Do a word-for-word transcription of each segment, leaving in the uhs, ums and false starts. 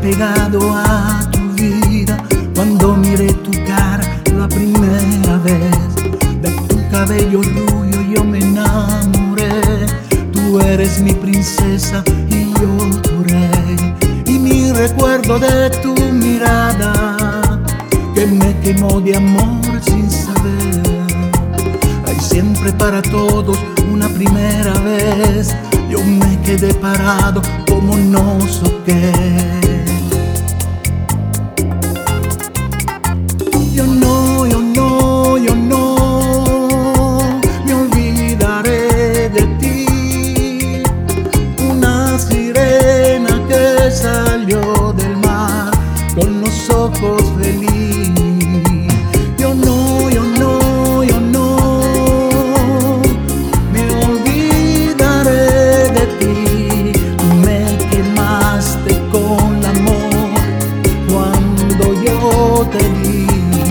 pegado a tu vida cuando miré tu cara la primera vez. De tu cabello rubio yo me enamoré. Tú eres mi princesa y yo tu rey. Y mi recuerdo de tu mirada que me quemó de amor sin saber. Hay siempre para todos una primera vez. Yo me quedé parado como no sé qué. Yo no, yo no, yo no me olvidaré de ti. Una sirena que salió del mar con los ojos feliz. Yo no, yo no, yo no me olvidaré de ti. Me quemaste con amor cuando yo te di.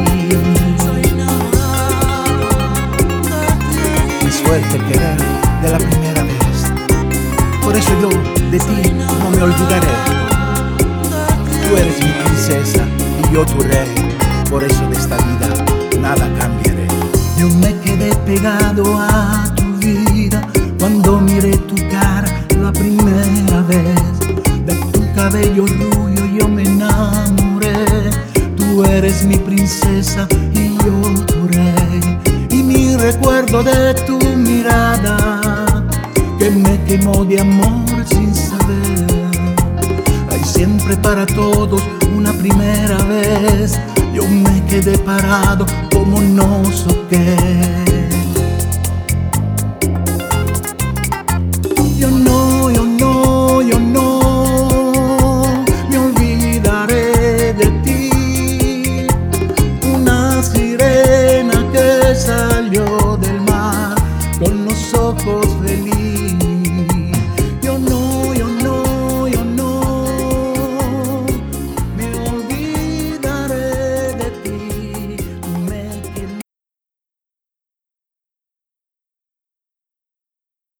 Mi suerte querer de la primera vez. Por eso yo de ti no me olvidaré. Tú eres mi princesa y yo tu rey. Por eso de esta vida nada cambiaré. Yo me quedé pegado a tu vida cuando miré tu cara la primera vez. De tu cabello rubio yo me enamoré. Tú eres mi princesa y yo tu rey. Y mi recuerdo de tu mirada que me quemó de amor sin saber. Hay siempre para todos una primera vez. Yo me quedé parado como no sé qué.